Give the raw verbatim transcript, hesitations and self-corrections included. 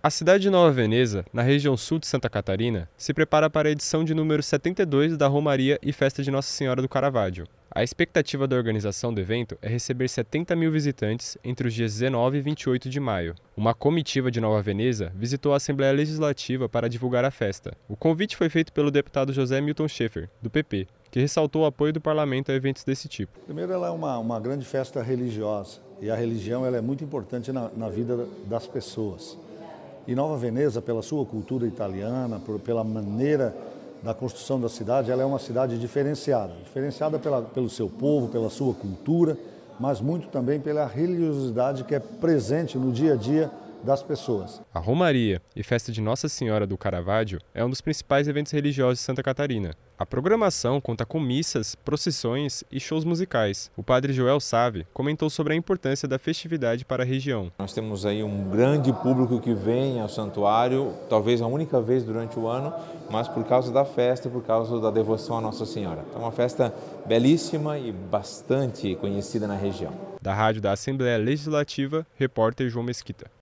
A cidade de Nova Veneza, na região sul de Santa Catarina, se prepara para a edição de número setenta e dois da Romaria e Festa de Nossa Senhora do Caravaggio. A expectativa da organização do evento é receber setenta mil visitantes entre os dias dezenove e vinte e oito de maio. Uma comitiva de Nova Veneza visitou a Assembleia Legislativa para divulgar a festa. O convite foi feito pelo deputado José Milton Schaeffer, do P P, que ressaltou o apoio do parlamento a eventos desse tipo. Primeiro, ela é uma, uma grande festa religiosa e a religião ela é muito importante na, na vida das pessoas. E Nova Veneza, pela sua cultura italiana, por, pela maneira da construção da cidade, ela é uma cidade diferenciada. Diferenciada pela, pelo seu povo, pela sua cultura, mas muito também pela religiosidade que é presente no dia a dia das pessoas. A Romaria e Festa de Nossa Senhora do Caravaggio é um dos principais eventos religiosos de Santa Catarina. A programação conta com missas, procissões e shows musicais. O padre Joel Save comentou sobre a importância da festividade para a região. Nós temos aí um grande público que vem ao santuário, talvez a única vez durante o ano, mas por causa da festa, por causa da devoção à Nossa Senhora. É uma festa belíssima e bastante conhecida na região. Da rádio da Assembleia Legislativa, repórter João Mesquita.